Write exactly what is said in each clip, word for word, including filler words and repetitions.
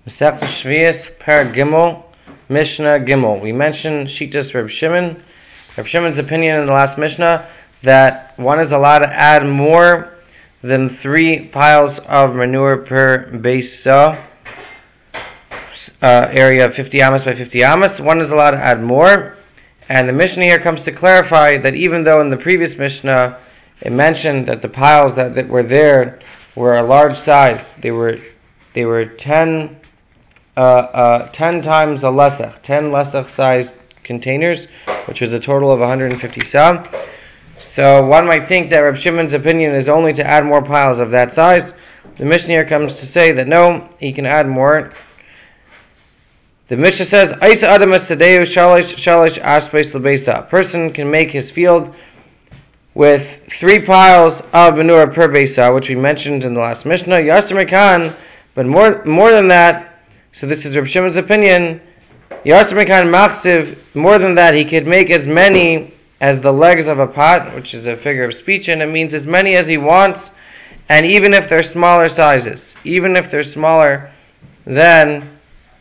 Masechta Shvius, Per Gimel, Mishnah Gimel. We mentioned Shitas Reb Shimon. Reb Shimon's opinion in the last Mishnah that one is allowed to add more than three piles of manure per Beisa, uh, area of fifty amas by fifty amas. One is allowed to add more. And the Mishnah here comes to clarify that even though in the previous Mishnah it mentioned that the piles that, that were there were a large size, they were they were ten uh, uh, ten times a lesach, ten lesach sized containers, which was a total of one hundred fifty sa. So one might think that Reb Shimon's opinion is only to add more piles of that size. The Mishnah here comes to say that no, he can add more. The Mishnah says, "Aisa adam sadeu shalish shalish aspeis lebeisa." A person can make his field with three piles of manure per beisa, which we mentioned in the last Mishnah. Yasser mekan, but more more than that. So this is Reb Shimon's opinion. Yasser mekan machsiv. More than that, he could make as many as the legs of a pot, which is a figure of speech, and it means as many as he wants, and even if they're smaller sizes, even if they're smaller than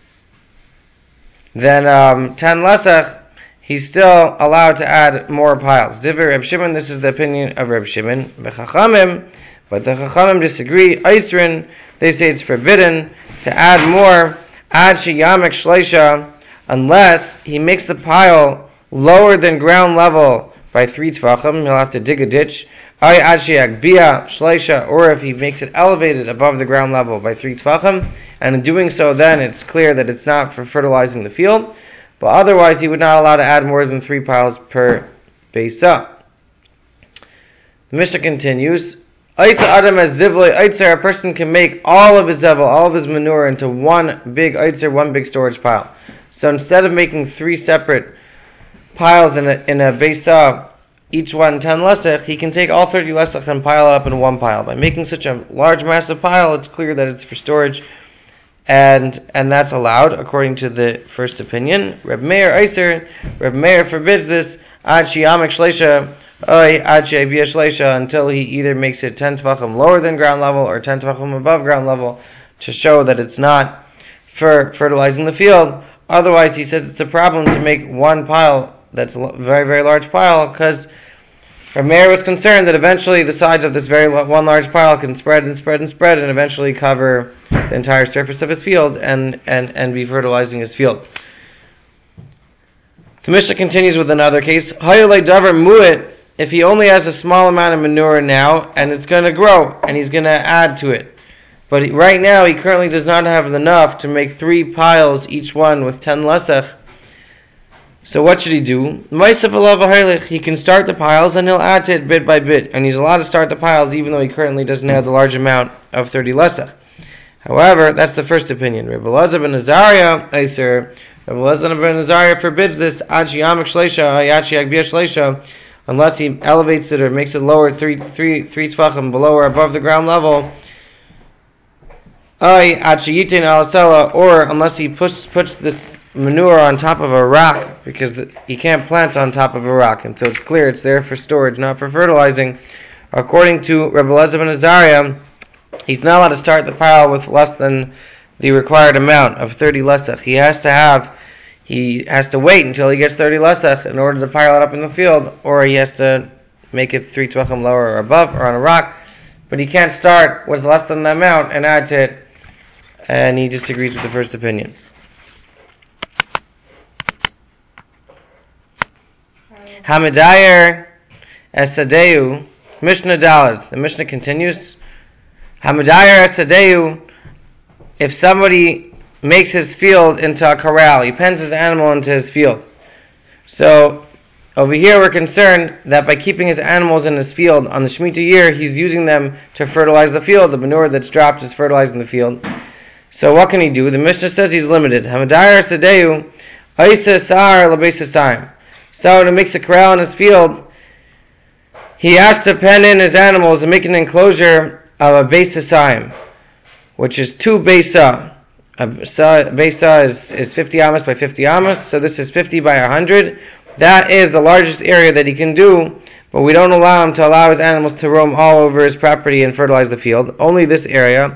than um, ten lesach, he's still allowed to add more piles. Divrei Reb Shimon, this is the opinion of Reb Shimon. Bechachamim, but the Chachamim disagree. Eisrin, they say it's forbidden to add more, ad sheyamek shleisha, unless he makes the pile lower than ground level by three tefachim, he'll have to dig a ditch. Ay ad sheyagbia shleisha, or if he makes it elevated above the ground level by three tefachim, and in doing so then it's clear that it's not for fertilizing the field, but otherwise he would not allow to add more than three piles per beisa. The Mishnah continues, Aisa adam as zivlei eitzer, a person can make all of his zevel, all of his manure into one big eitzer, one big storage pile. So instead of making three separate piles in a, in a beisa, each one ten lesach, he can take all thirty lesach and pile it up in one pile. By making such a large, massive pile, it's clear that it's for storage, and and that's allowed according to the first opinion. Reb Meir Eiser, Reb Meir forbids this ad shiyamek shleisha, oy ad she'abiyah shleisha, until he either makes it ten tefachim lower than ground level or ten tefachim above ground level, to show that it's not for fertilizing the field. Otherwise, he says it's a problem to make one pile that's a very, very large pile, because Reb Meir was concerned that eventually the sides of this very one large pile can spread and spread and spread and eventually cover the entire surface of his field and, and, and be fertilizing his field. The Mishnah continues with another case. Hayolei davar mu'it, if he only has a small amount of manure now and it's going to grow and he's going to add to it. But he, right now he currently does not have enough to make three piles, each one with ten lesach. So what should he do? He can start the piles and he'll add to it bit by bit. And he's allowed to start the piles even though he currently doesn't have the large amount of thirty lesach. However, that's the first opinion. Rebbe Elazar ben Azariah, Eiser, Rebbe Elazar ben Azariah forbids this ad sheyamek shleisha, ad sheyagbia shleisha, unless he elevates it or makes it lower three three three tefachim below or above the ground level. Ay ad sheyitin alasela, or unless he puts puts this manure on top of a rock, because the, he can't plant on top of a rock, and so it's clear it's there for storage, not for fertilizing. According to Rebbe Elazar ben Azariah, he's not allowed to start the pile with less than the required amount of thirty lesach. He has to have, he has to wait until he gets thirty lesach in order to pile it up in the field, or he has to make it three tvachim lower or above, or on a rock. But he can't start with less than the amount and add to it, and he disagrees with the first opinion. Hamidayer Esadeu, Mishnah Daled. The Mishnah continues. Hamidayer Esadeu, if somebody makes his field into a corral, he pens his animal into his field. So over here we're concerned that by keeping his animals in his field on the Shemitah year, he's using them to fertilize the field. The manure that's dropped is fertilizing the field. So what can he do? The Mishnah says he's limited. Hamidayer Esadeu, Aisa Sar Labeisa Saim. So to make a corral in his field, he has to pen in his animals and make an enclosure of a beisa saim, which is two beisa. A beisa is, is fifty amas by fifty amas, so this is fifty by one hundred. That is the largest area that he can do, but we don't allow him to allow his animals to roam all over his property and fertilize the field. Only this area.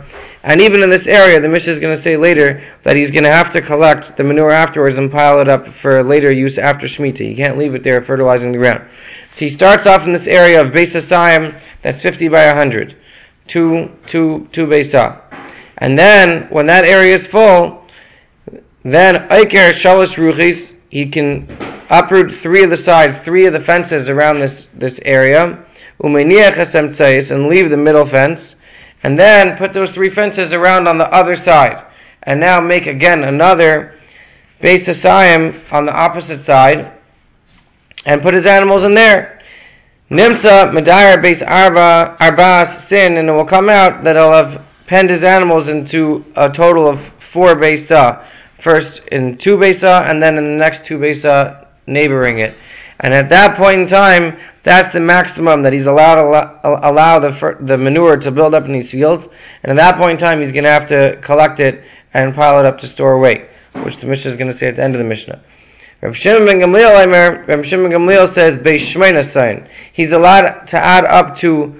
And even in this area, the Mishnah is going to say later that he's going to have to collect the manure afterwards and pile it up for later use after Shemitah. You can't leave it there fertilizing the ground. So he starts off in this area of Beis Hasayim, that's fifty by one hundred. Two, two, two Beisa. And then, when that area is full, then Aiker Shalosh Ruchis, he can uproot three of the sides, three of the fences around this, this area, Umeniach Hasem Tzais, and leave the middle fence, and then put those three fences around on the other side. And now make again another Beis Hasayim on the opposite side, and put his animals in there. Nimtza Medayer Beis Arba Arbas Sin, and it will come out that he'll have penned his animals into a total of four Beisa. First in two Beisa, and then in the next two Beisa neighboring it. And at that point in time, that's the maximum that he's allowed to allow, allow the the manure to build up in these fields. And at that point in time, he's going to have to collect it and pile it up to store away, which the Mishnah is going to say at the end of the Mishnah. Reb Shimon ben Gamliel, Reb Shimon ben Gamliel says, Beis Shmeina Sayin. He's allowed to add up to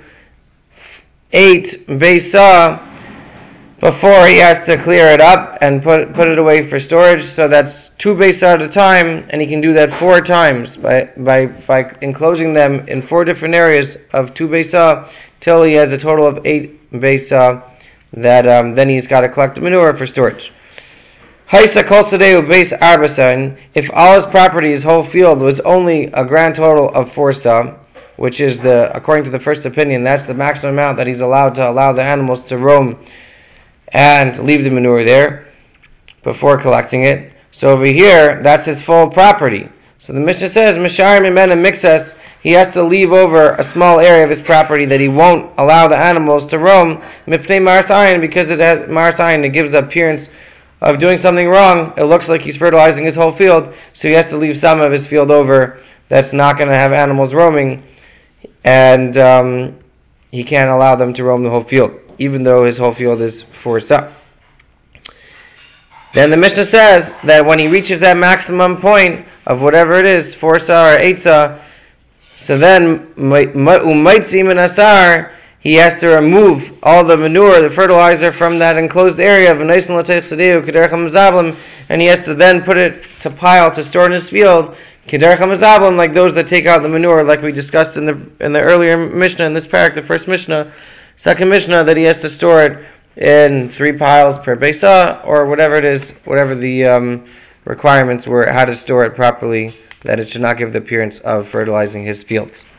eight Beisa before he has to clear it up and put put it away for storage. So that's two Beisa at a time, and he can do that four times by by by enclosing them in four different areas of two Beisa till he has a total of eight Beisa. That um, then he's got to collect the manure for storage. Haisa kol sadeu beis arba sayin. If all his property, his whole field, was only a grand total of four sa, which is the according to the first opinion, that's the maximum amount that he's allowed to allow the animals to roam and leave the manure there before collecting it. So over here, that's his full property. So the Mishnah says, Mishar Mimena Mixas, he has to leave over a small area of his property that he won't allow the animals to roam, Mipnei Marasayin, because it has Marasayin, it gives the appearance of doing something wrong. It looks like he's fertilizing his whole field, so he has to leave some of his field over that's not going to have animals roaming, and um, he can't allow them to roam the whole field, even though his whole field is four sa. Then the Mishnah says that when he reaches that maximum point of whatever it is, four sa or eight sa, so then umaitzi min asar, he has to remove all the manure, the fertilizer from that enclosed area of Naisan Latech Sadeu, Kedercha Mazablim, and he has to then put it to pile to store in his field, Kedercha Mazablim, like those that take out the manure, like we discussed in the in the earlier Mishnah, in this parak, the first Mishnah, second Mishnah, that he has to store it in three piles per Beisa, or whatever it is, whatever the um, requirements were, how to store it properly, that it should not give the appearance of fertilizing his fields.